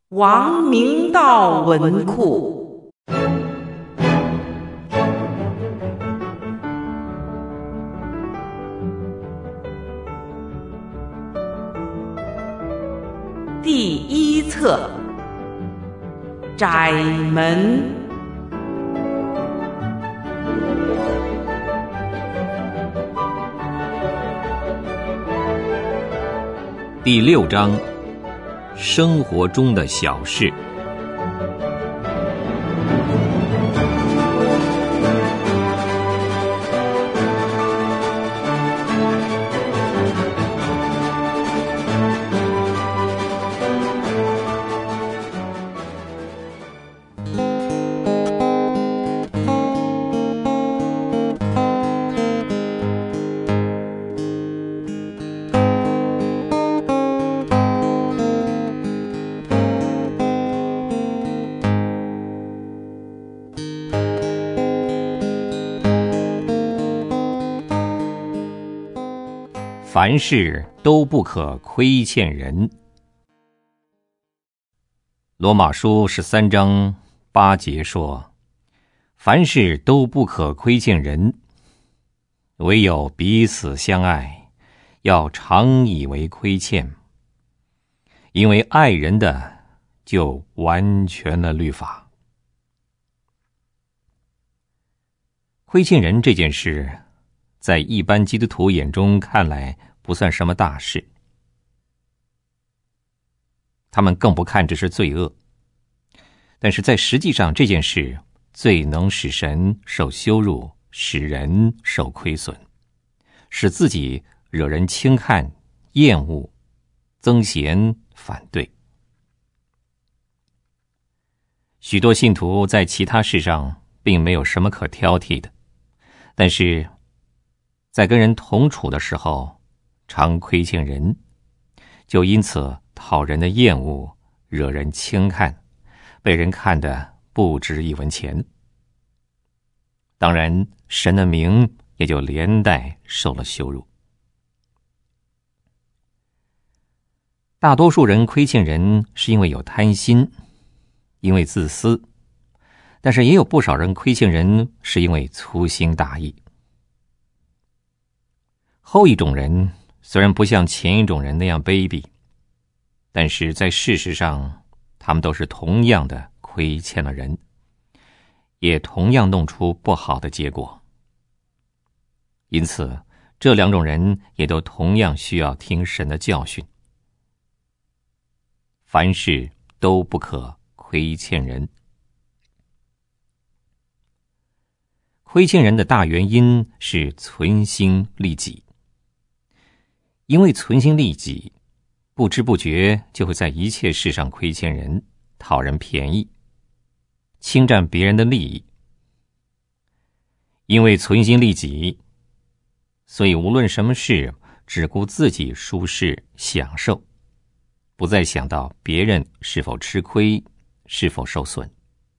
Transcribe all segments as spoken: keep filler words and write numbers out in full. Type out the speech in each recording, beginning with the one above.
王明道文库。第一册，窄门。 第六章，生活中的小事。凡事都不可亏欠人。罗马书十三章八节说，凡事都不可亏欠人，唯有彼此相爱，要常以为亏欠，因为爱人的就完全了律法。亏欠人这件事，在一般基督徒眼中看来不算什么大事，他们更不看这是罪恶。但是在实际上，这件事最能使神受羞辱，使人受亏损，使自己惹人轻看、厌恶、憎嫌、反对。许多信徒在其他事上并没有什么可挑剔的，但是在跟人同处的时候，常亏欠人，就因此讨人的厌恶，惹人轻看，被人看得不值一文钱。当然，神的名也就连带受了羞辱。大多数人亏欠人是因为有贪心，因为自私，但是也有不少人亏欠人是因为粗心大意。后一种人虽然不像前一种人那样卑鄙，但是在事实上，他们都是同样的亏欠了人，也同样弄出不好的结果。因此，这两种人也都同样需要听神的教训。凡事都不可亏欠人。亏欠人的大原因是存心利己。因为存心利己，不知不觉就会在一切事上亏欠人，讨人便宜，侵占别人的利益。因为存心利己，所以无论什么事，只顾自己舒适享受，不再想到别人是否吃亏，是否受损。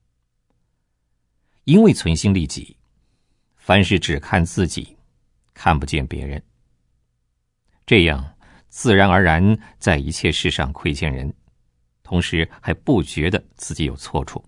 因为存心利己，凡事只看自己，看不见别人，这样自然而然在一切事上亏欠人，同时还不觉得自己有错处。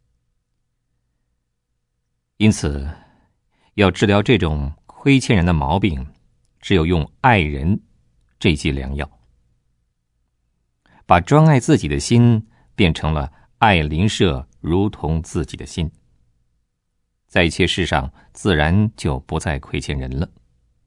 因此，要治疗这种亏欠人的毛病，只有用爱人这剂良药，把专爱自己的心变成了爱邻舍如同自己的心，在一切事上自然就不再亏欠人了。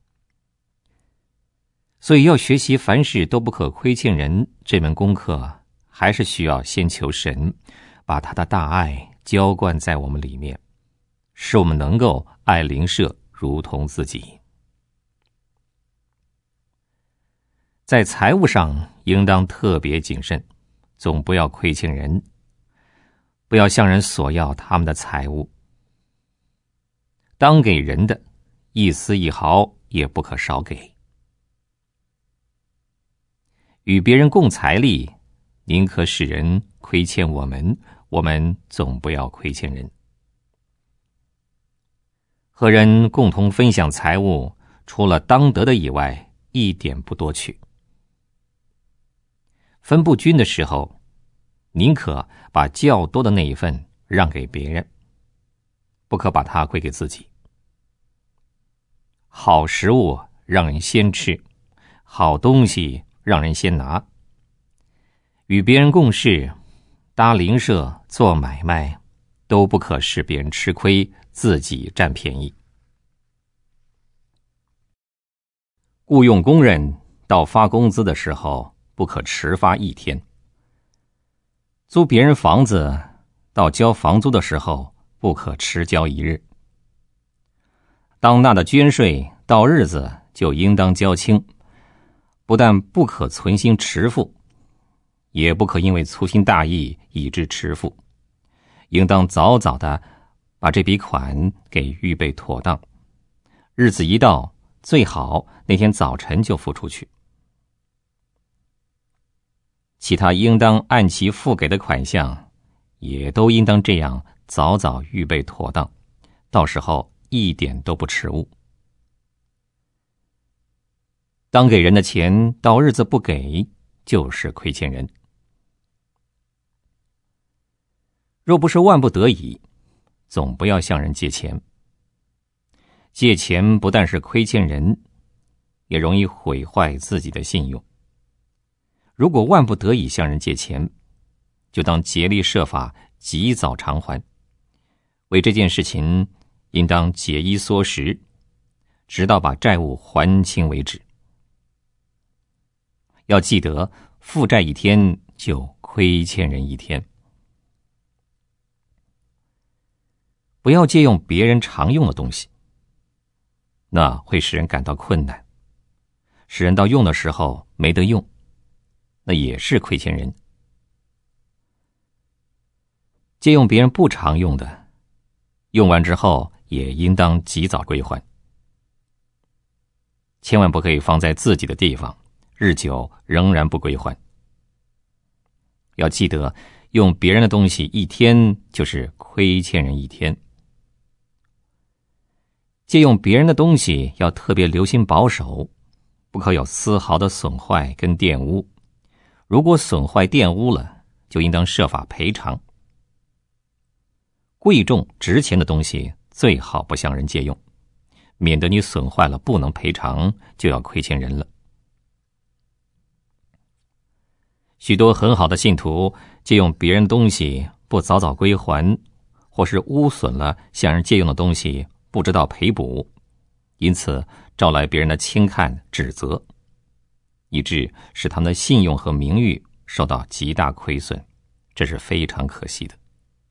所以要学习凡事都不可亏欠人这门功课，还是需要先求神把他的大爱浇灌在我们里面，使我们能够爱邻舍如同自己。在财务上应当特别谨慎，总不要亏欠人，不要向人索要他们的财物。当给人的，一丝一毫也不可少给。与别人共财力，宁可使人亏欠我们，我们总不要亏欠人。和人共同分享财物，除了当得的以外，一点不多取。分不均的时候， 宁可把较多的那一份让给别人，不可把它归给自己。好食物让人先吃，好东西让人先拿。与别人共事、搭邻舍、做买卖，都不可使别人吃亏，自己占便宜。雇佣工人到发工资的时候，不可迟发一天。租别人房子到交房租的时候，不可迟交一日。当纳的捐税到日子就应当交清，不但不可存心迟付，也不可因为粗心大意以致迟付，应当早早的把这笔款给预备妥当，日子一到，最好那天早晨就付出去。其他应当按期付给的款项，也都应当这样早早预备妥当，到时候一点都不迟误。当给人的钱到日子不给，就是亏欠人。若不是万不得已，总不要向人借钱。借钱不但是亏欠人，也容易毁坏自己的信用。如果万不得已向人借钱，就当竭力设法及早偿还。为这件事情，应当节衣缩食，直到把债务还清为止。要记得，负债一天就亏欠人一天。不要借用别人常用的东西，那会使人感到困难，使人到用的时候没得用，那也是亏欠人。借用别人不常用的，用完之后也应当及早归还。千万不可以放在自己的地方，日久仍然不归还。要记得，用别人的东西一天就是亏欠人一天。借用别人的东西要特别留心保守，不可有丝毫的损坏跟玷污。如果损坏玷污了，就应当设法赔偿。贵重值钱的东西最好不向人借用，免得你损坏了不能赔偿，就要亏欠人了。许多很好的信徒借用别人的东西不早早归还，或是污损了向人借用的东西不知道赔补，因此招来别人的轻看指责，以致使他们的信用和名誉受到极大亏损，这是非常可惜的。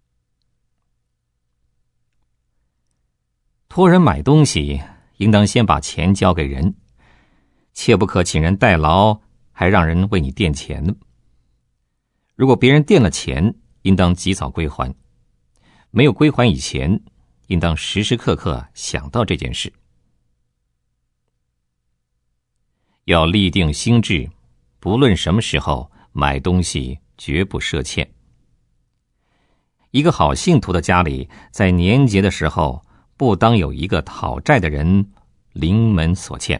托人买东西，应当先把钱交给人，切不可请人代劳，还让人为你垫钱。如果别人垫了钱，应当及早归还，没有归还以前，应当时时刻刻想到这件事。要立定心志，不论什么时候买东西绝不赊欠。一个好信徒的家里，在年节的时候，不当有一个讨债的人临门所欠。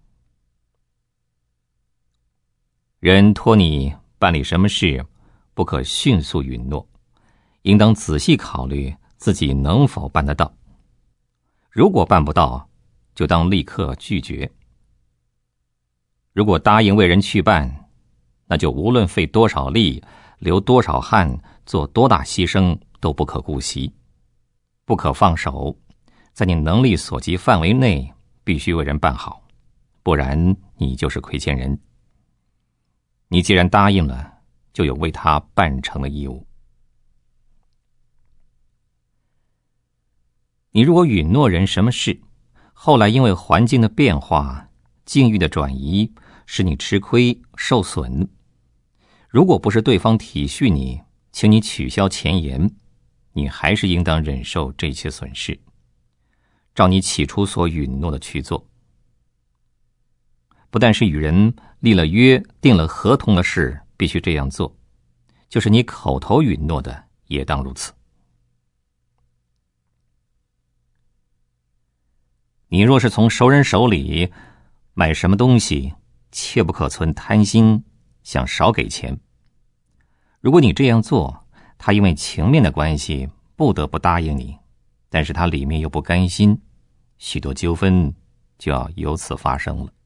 人托你办理什么事，不可迅速允诺，应当仔细考虑自己能否办得到。如果办不到，就当立刻拒绝。如果答应为人去办，那就无论费多少力，流多少汗，做多大牺牲，都不可姑息，不可放手，在你能力所及范围内，必须为人办好，不然你就是亏欠人。你既然答应了，就有为他办成的义务。你如果允诺人什么事，后来因为环境的变化、境遇的转移，使你吃亏受损，如果不是对方体恤你，请你取消前言，你还是应当忍受这些损失，照你起初所允诺的去做。不但是与人立了约、定了合同的事必须这样做，就是你口头允诺的也当如此。你若是从熟人手里买什么东西，切不可存贪心，想少给钱。 如果你这样做，他因为情面的关系不得不答应你，但是他里面又不甘心，许多纠纷就要由此发生了。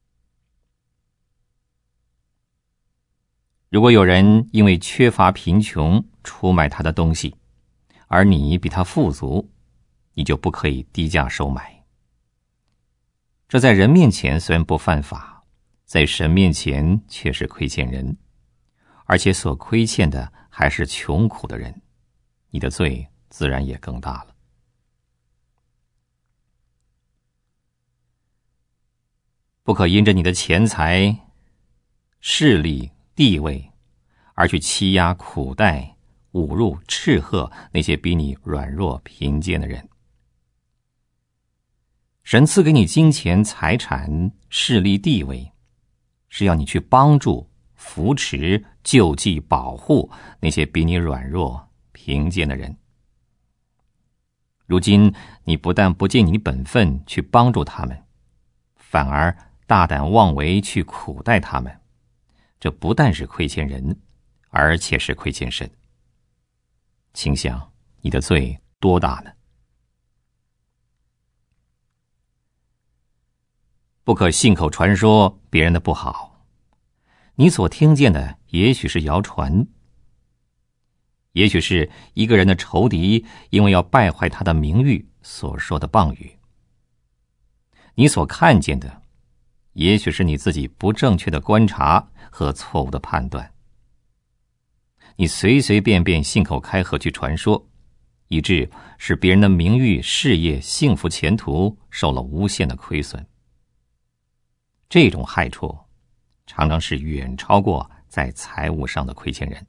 如果有人因为缺乏贫穷出卖他的东西，而你比他富足，你就不可以低价收买。这在人面前虽然不犯法，在神面前却是亏欠人，而且所亏欠的还是穷苦的人，你的罪自然也更大了。不可因着你的钱财、势力、地位而去欺压、苦待、侮辱、斥喝那些比你软弱、贫贱的人。神赐给你金钱、财产、势力、地位，是要你去帮助、扶持、救济、保护那些比你软弱、贫贱的人。如今你不但不尽你本分去帮助他们，反而大胆妄为去苦待他们，这不但是亏欠人，而且是亏欠神。请想你的罪多大呢？不可信口传说别人的不好，你所听见的也许是谣传，也许是一个人的仇敌因为要败坏他的名誉所说的谤语。你所看见的也许是你自己不正确的观察和错误的判断，你随随便便信口开河去传说，以致使别人的名誉、事业、幸福前途受了无限的亏损。这种害处常常是远超过在财务上的亏欠人。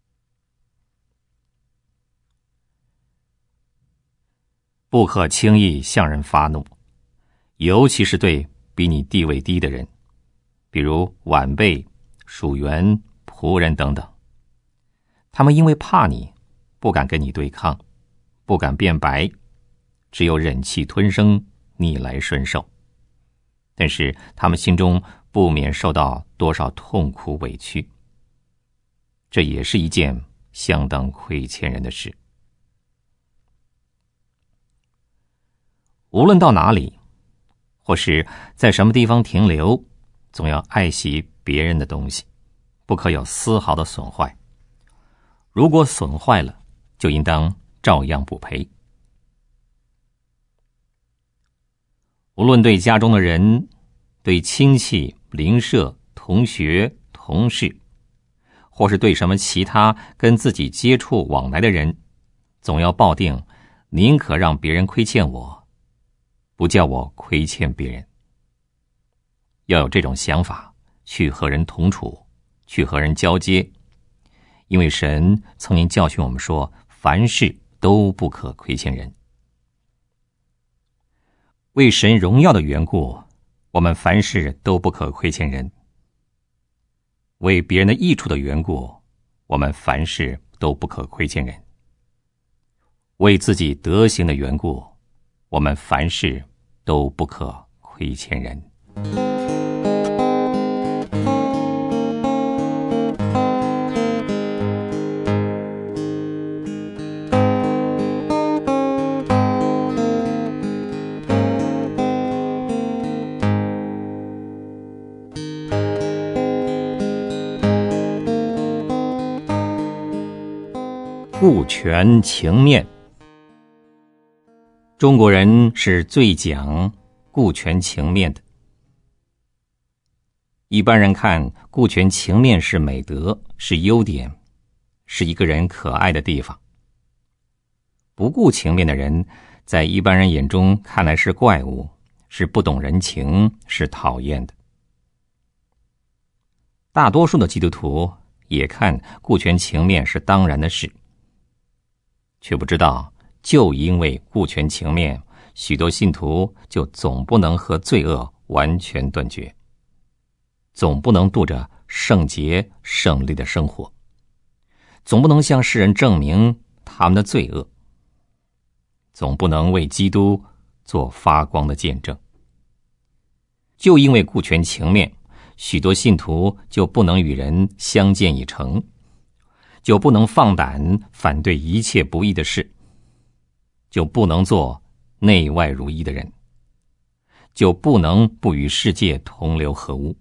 不可轻易向人发怒，尤其是对比你地位低的人，比如晚辈、属员、仆人等等。他们因为怕你，不敢跟你对抗，不敢辩白，只有忍气吞声，逆来顺受。但是他们心中不免受到多少痛苦委屈，这也是一件相当亏欠人的事。无论到哪里，或是在什么地方停留，总要爱惜别人的东西，不可有丝毫的损坏。如果损坏了，就应当照样补赔。无论对家中的人、对亲戚、邻舍、同学、同事，或是对什么其他跟自己接触往来的人，总要抱定宁可让别人亏欠我，不叫我亏欠别人。要有这种想法，去和人同处，去和人交接，因为神曾经教训我们说，凡事都不可亏欠人。为神荣耀的缘故，我们凡事都不可亏欠人；为别人的益处的缘故，我们凡事都不可亏欠人；为自己德行的缘故，我们凡事都不可亏欠人。顾全情面，中国人是最讲顾全情面的。一般人看顾全情面是美德，是优点，是一个人可爱的地方。不顾情面的人，在一般人眼中看来是怪物，是不懂人情，是讨厌的。大多数的基督徒也看顾全情面是当然的事，却不知道，就因为顾全情面，许多信徒就总不能和罪恶完全断绝，总不能度着圣洁胜利的生活，总不能向世人证明他们的罪恶，总不能为基督做发光的见证。就因为顾全情面，许多信徒就不能与人相见以诚， 就不能放胆反对一切不义的事，就不能做内外如一的人，就不能不与世界同流合污。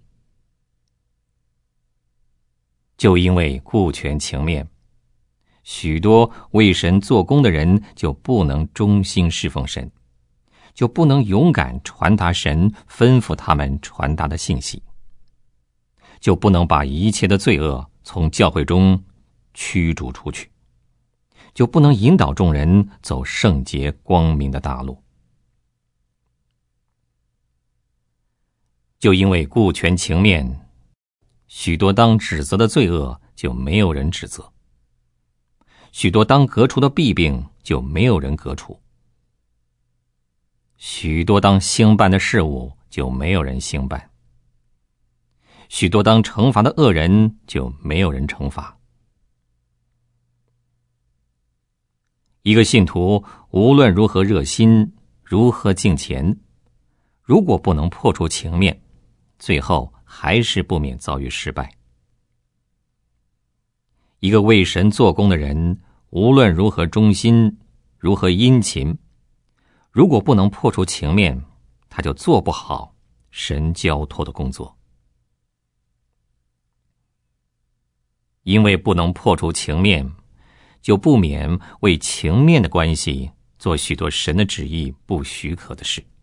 就因为顾全情面，许多为神做工的人就不能忠心侍奉神，就不能勇敢传达神吩咐他们传达的信息，就不能把一切的罪恶从教会中驱逐出去，就不能引导众人走圣洁光明的大路。就因为顾全情面，许多当指责的罪恶就没有人指责，许多当革除的弊病就没有人革除，许多当兴办的事物就没有人兴办，许多当惩罚的恶人就没有人惩罚。一个信徒无论如何热心，如何敬虔，如果不能破除情面，最后还是不免遭遇失败。一个为神做工的人，无论如何忠心，如何殷勤，如果不能破除情面，他就做不好神交托的工作。因为不能破除情面，就不免为情面的关系做许多神的旨意不许可的事。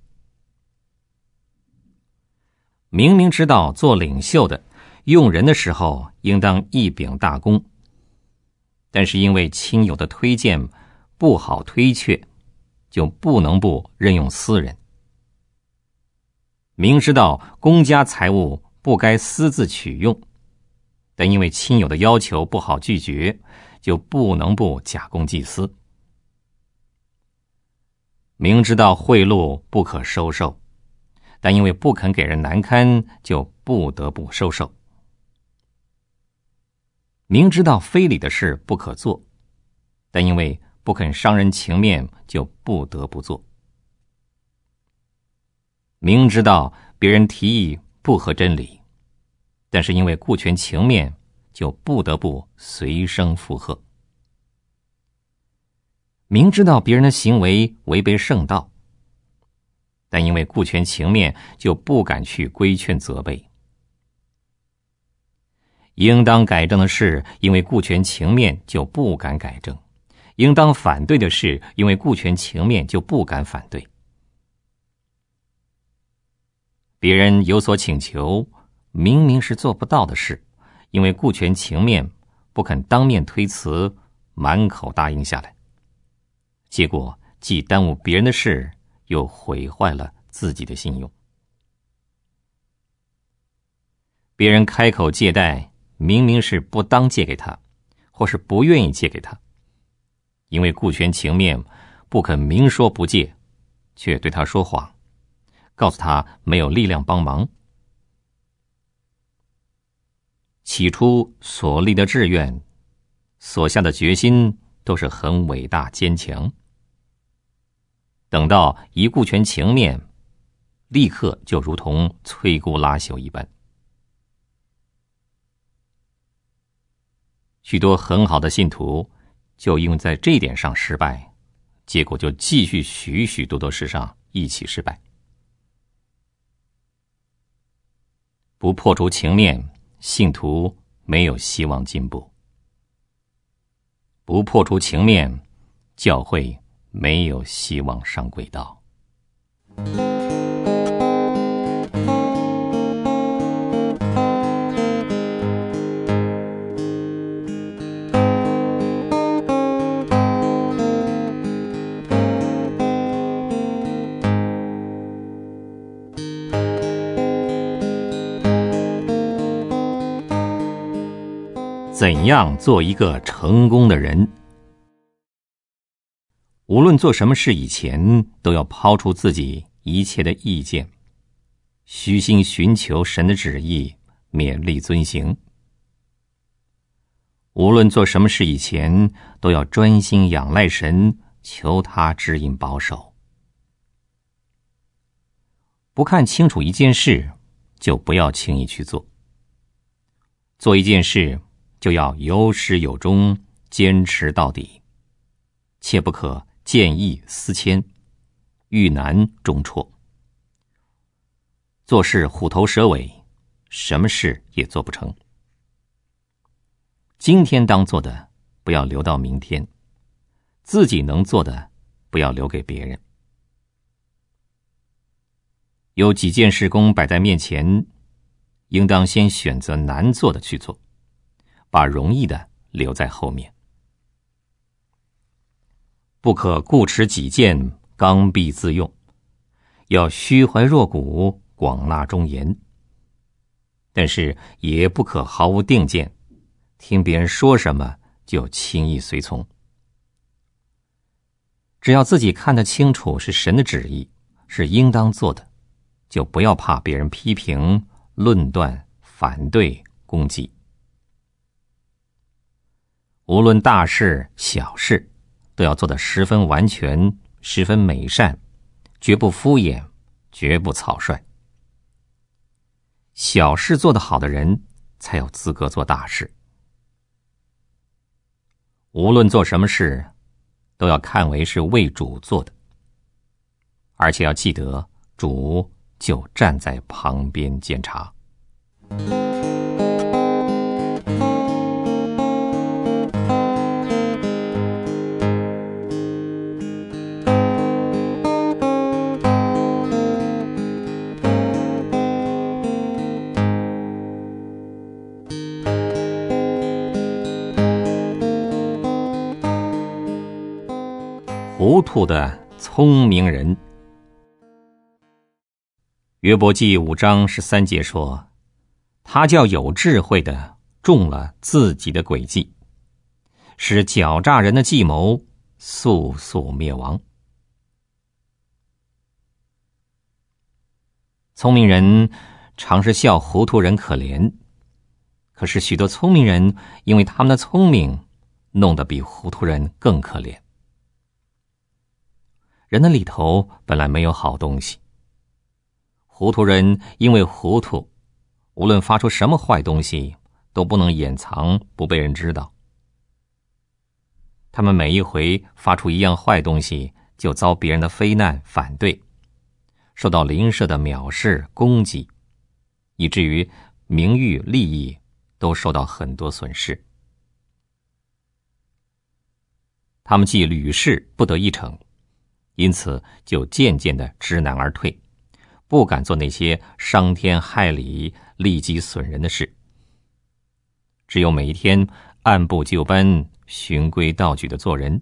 明明知道做领袖的用人的时候应当一秉大功，但是因为亲友的推荐不好推却，就不能不任用私人。明知道公家财物不该私自取用，但因为亲友的要求不好拒绝，就不能不假公济私。明知道贿赂不可收受，但因为不肯给人难堪，就不得不收受。明知道非礼的事不可做，但因为不肯伤人情面，就不得不做。明知道别人提议不合真理，但是因为顾全情面，就不得不随声附和。明知道别人的行为违背圣道，但因为顾全情面，就不敢去规劝责备。应当改正的事，因为顾全情面，就不敢改正；应当反对的事，因为顾全情面，就不敢反对。别人有所请求，明明是做不到的事，因为顾全情面，不肯当面推辞，满口答应下来，结果既耽误别人的事，又毁坏了自己的信用。别人开口借贷，明明是不当借给他，或是不愿意借给他，因为顾全情面，不肯明说不借，却对他说谎，告诉他没有力量帮忙。起初所立的志愿，所下的决心，都是很伟大坚强。等到一顾全情面，立刻就如同摧枯拉朽一般。许多很好的信徒，就因为在这一点上失败，结果就继续许许多多事上一起失败。不破除情面，信徒没有希望进步；不破除情面，教会没有希望上轨道。怎样做一个成功的人？无论做什么事以前，都要抛出自己一切的意见，虚心寻求神的旨意，勉力遵行。无论做什么事以前，都要专心仰赖神，求他指引保守。不看清楚一件事，就不要轻易去做。做一件事， 就要有始有终，坚持到底，切不可见异思迁，遇难终辍。做事虎头蛇尾，什么事也做不成。今天当做的不要留到明天，自己能做的不要留给别人。有几件事工摆在面前，应当先选择难做的去做，把容易的留在后面。不可固持己见，刚愎自用，要虚怀若谷，广纳忠言。但是也不可毫无定见，听别人说什么就轻易随从。只要自己看得清楚是神的旨意，是应当做的，就不要怕别人批评、论断、反对、攻击。无论大事小事，都要做得十分完全，十分美善，绝不敷衍，绝不草率。小事做得好的人，才有资格做大事。无论做什么事，都要看为是为主做的，而且要记得，主就站在旁边监察。糊涂的聪明人。约伯记五章十三节说，他叫有智慧的中了自己的诡计，使狡诈人的计谋速速灭亡。聪明人常是笑糊涂人可怜，可是许多聪明人因为他们的聪明，弄得比糊涂人更可怜。人的里头本来没有好东西，糊涂人因为糊涂，无论发出什么坏东西，都不能掩藏，不被人知道。他们每一回发出一样坏东西，就遭别人的非难反对，受到邻舍的藐视攻击，以至于名誉利益都受到很多损失。他们既屡试不得一逞，因此就渐渐地知难而退，不敢做那些伤天害理、利己损人的事。只有每一天按部就班、循规蹈矩地做人。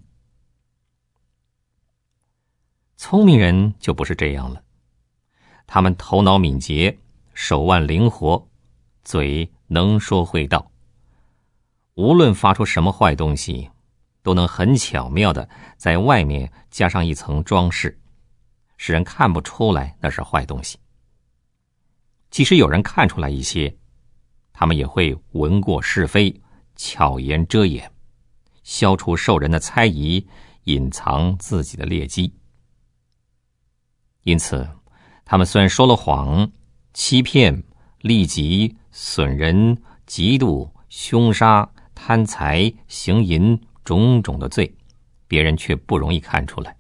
聪明人就不是这样了，他们头脑敏捷，手腕灵活，嘴能说会道，无论发出什么坏东西，都能很巧妙地在外面加上一层装饰，使人看不出来那是坏东西。即使有人看出来一些，他们也会闻过是非，巧言遮掩，消除受人的猜疑，隐藏自己的劣迹。因此他们虽然说了谎、欺骗、利己、损人、嫉妒、凶杀、贪财、行淫种种的罪，别人却不容易看出来。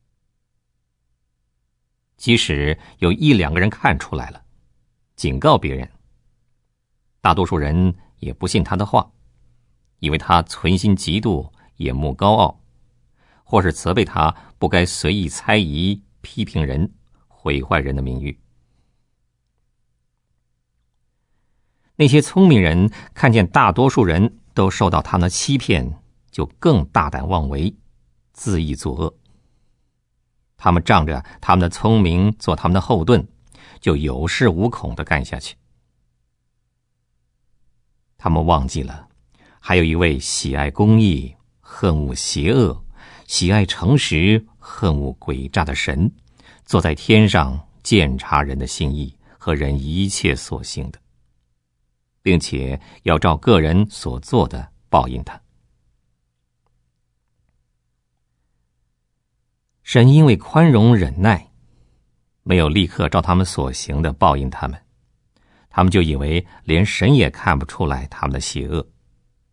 即使有一两个人看出来了，警告别人，大多数人也不信他的话，以为他存心嫉妒、眼目高傲，或是责备他不该随意猜疑、批评人，毁坏人的名誉。那些聪明人看见大多数人都受到他们的欺骗，就更大胆妄为，恣意作恶。他们仗着他们的聪明做他们的后盾，就有恃无恐地干下去。他们忘记了，还有一位喜爱公义、恨恶邪恶、喜爱诚实、恨恶诡诈的神，坐在天上鉴察人的心意和人一切所行的，并且要照个人所做的报应他。神因为宽容忍耐，没有立刻照他们所行的报应他们，他们就以为连神也看不出来他们的邪恶，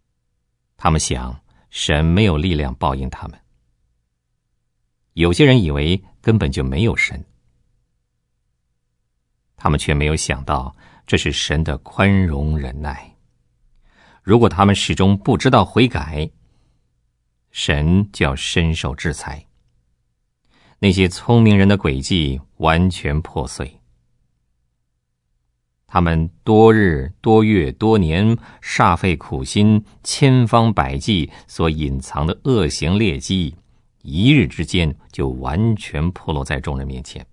他们想神没有力量报应他们。有些人以为根本就没有神，他们却没有想到这是神的宽容忍耐。如果他们始终不知道悔改，神就要伸手制裁。那些聪明人的诡计完全破碎，他们多日多月多年煞费苦心，千方百计所隐藏的恶行劣迹，一日之间就完全暴露在众人面前。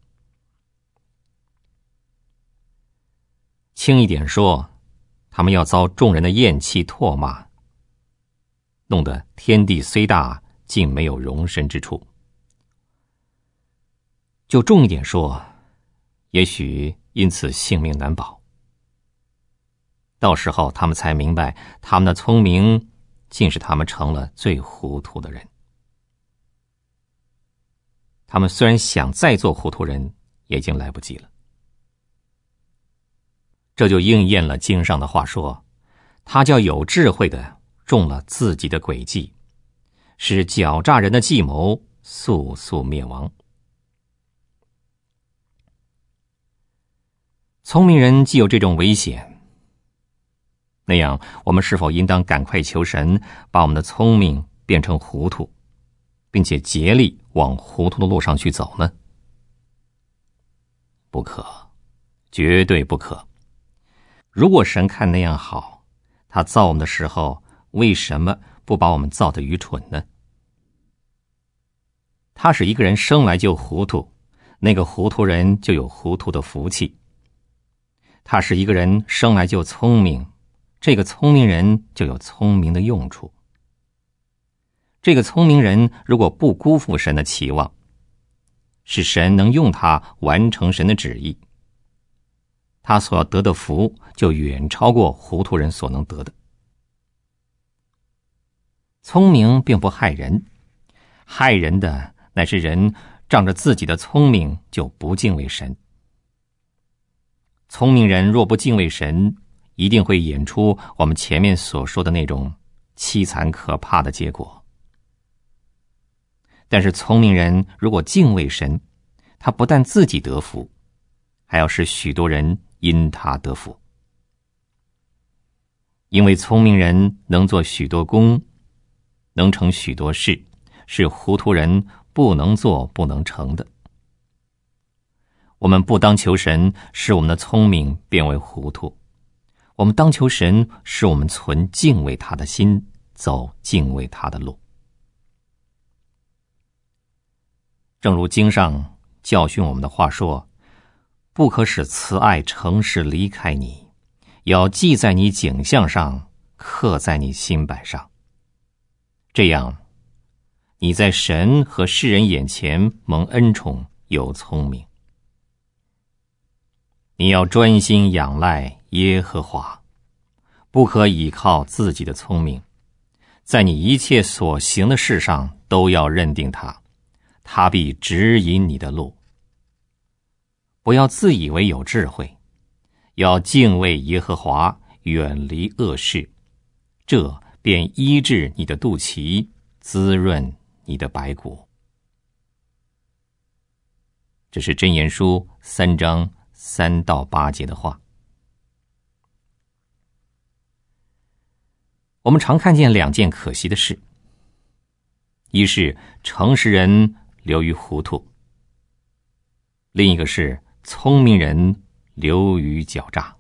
轻一点说，他们要遭众人的厌弃唾骂，弄得天地虽大，竟没有容身之处。就重一点说，也许因此性命难保。到时候他们才明白，他们的聪明竟是他们成了最糊涂的人。他们虽然想再做糊涂人，也已经来不及了。这就应验了经上的话说，他叫有智慧的中了自己的诡计，使狡诈人的计谋速速灭亡。聪明人既有这种危险，那样我们是否应当赶快求神，把我们的聪明变成糊涂，并且竭力往糊涂的路上去走呢？不可，绝对不可。如果神看那样好，他造我们的时候，为什么不把我们造得愚蠢呢？他使一个人生来就糊涂，那个糊涂人就有糊涂的福气。他使一个人生来就聪明，这个聪明人就有聪明的用处。这个聪明人如果不辜负神的期望，使神能用他完成神的旨意，他所要得的福就远超过糊涂人所能得的。聪明并不害人，害人的乃是人仗着自己的聪明就不敬畏神。聪明人若不敬畏神，一定会演出我们前面所说的那种凄惨可怕的结果。但是聪明人如果敬畏神，他不但自己得福，还要使许多人因他得福。因为聪明人能做许多工，能成许多事，是糊涂人不能做不能成的。我们不当求神使我们的聪明变为糊涂，我们当求神使我们存敬畏他的心，走敬畏他的路。正如经上教训我们的话说，不可使慈爱诚实离开你，要记在你颈项上，刻在你心板上。这样你在神和世人眼前蒙恩宠，有聪明。你要专心仰赖耶和华，不可倚靠自己的聪明，在你一切所行的事上都要认定他，他必指引你的路。不要自以为有智慧，要敬畏耶和华，远离恶事，这便医治你的肚脐，滋润你的白骨。这是箴言书三章三到八节的话。我们常看见两件可惜的事，一是诚实人流于糊涂，另一个是聪明人流于狡诈。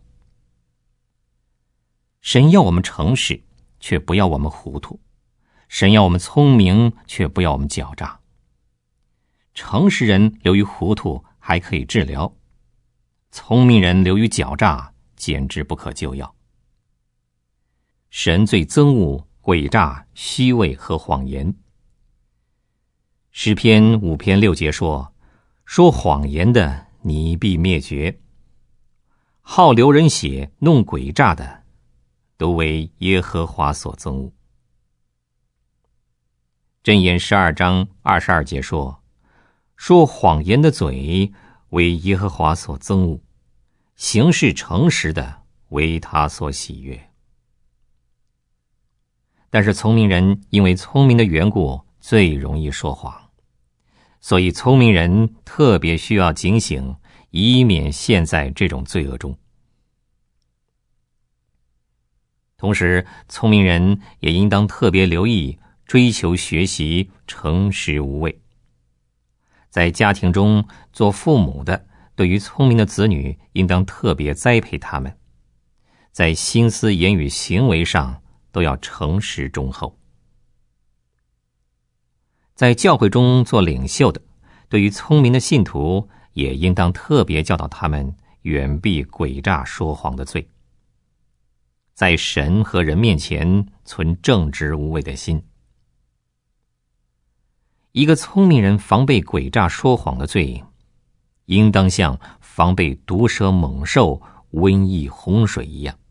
神要我们诚实，却不要我们糊涂；神要我们聪明，却不要我们狡诈。诚实人流于糊涂还可以治疗，聪明人流于狡诈，简直不可救药。神最憎恶诡诈、虚伪和谎言。诗篇五篇六节说，说谎言的你必灭绝，好流人血、弄诡诈的，都为耶和华所憎恶。箴言十二章二十二节说，说谎言的嘴为耶和华所憎恶，行事诚实的为他所喜悦。 但是聪明人因为聪明的缘故最容易说谎，所以聪明人特别需要警醒，以免陷在这种罪恶中。同时，聪明人也应当特别留意追求学习诚实无畏。在家庭中做父母的，对于聪明的子女应当特别栽培他们，在心思言语行为上都要诚实忠厚。在教会中做领袖的，对于聪明的信徒也应当特别教导他们远避诡诈说谎的罪，在神和人面前存正直无畏的心。一个聪明人防备诡诈说谎的罪，应当像防备毒蛇猛兽、瘟疫洪水一样。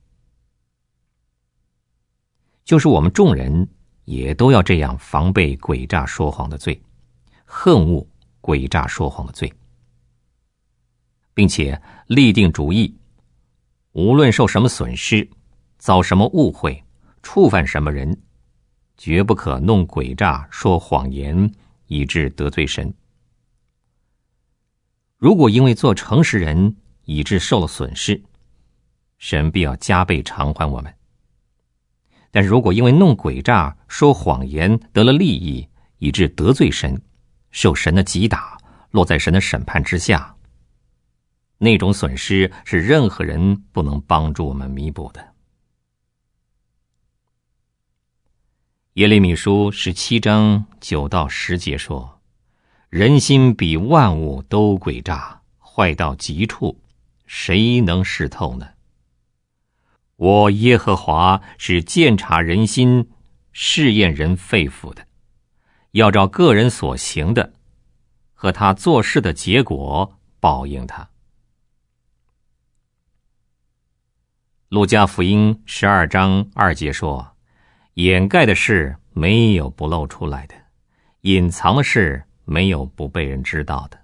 就是我们众人也都要这样防备诡诈说谎的罪，恨恶诡诈说谎的罪，并且立定主意，无论受什么损失，遭什么误会，触犯什么人，绝不可弄诡诈说谎言，以致得罪神。如果因为做诚实人以致受了损失，神必要加倍偿还我们。但是如果因为弄诡诈说谎言得了利益，以致得罪神，受神的击打，落在神的审判之下，那种损失是任何人不能帮助我们弥补的。耶利米书十七章九到十节说，人心比万物都诡诈，坏到极处，谁能识透呢？我耶和华是鉴察人心，试验人肺腑的，要照个人所行的和他做事的结果报应他。路加福音十二章二节说，掩盖的事没有不露出来的，隐藏的事没有不被人知道的。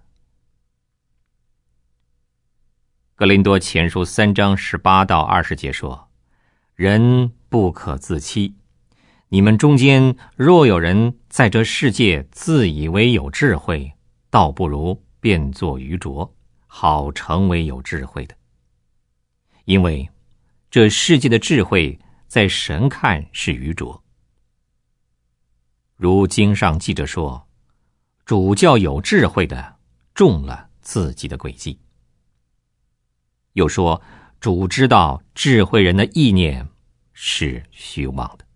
哥林多前书三章十八到二十节说，人不可自欺，你们中间若有人在这世界自以为有智慧，倒不如变作愚拙，好成为有智慧的。因为这世界的智慧在神看是愚拙。如经上记着说，主叫有智慧的中了自己的诡计。又说，主知道智慧人的意念是虚妄的。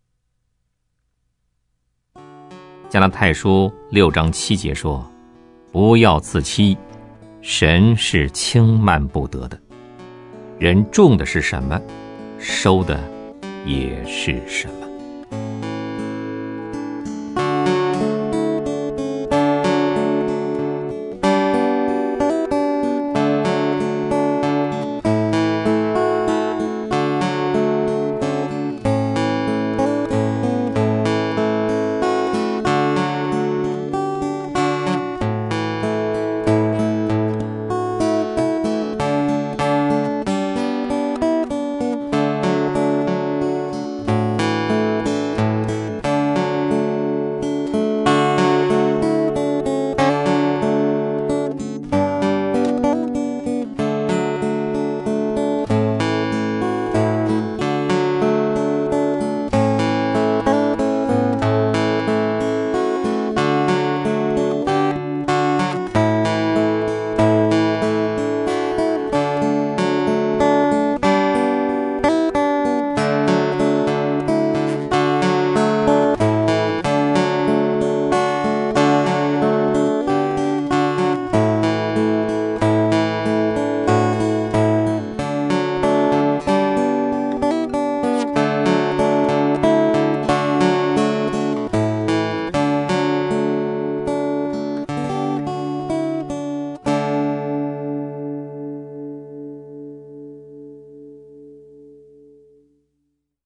加拉太书六章七节说，不要自欺，神是轻慢不得的，人种的是什么，收的也是什么。